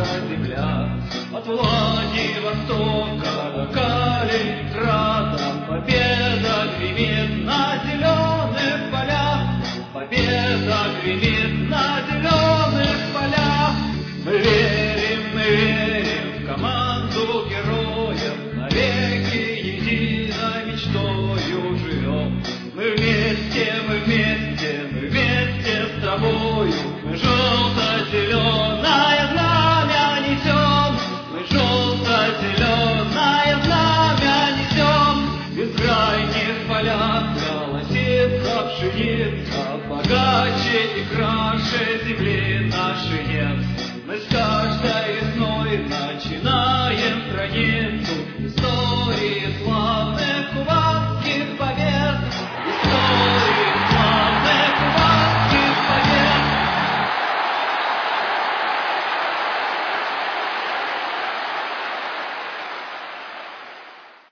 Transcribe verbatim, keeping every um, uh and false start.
земля. От Владивостока до Калининграда победа гремит на зеленых полях, победа гремит на зеленых полях. Мы верим, мы верим в команду героев, навеки единой мечтою живем. Мы вместе, мы вместе, мы вместе с тобою, мы желто-зеленое знамя несем, мы желто-зеленое знамя несем. В бескрайних полях колосится пшеница, богаче и краше земли нашей нет. Мы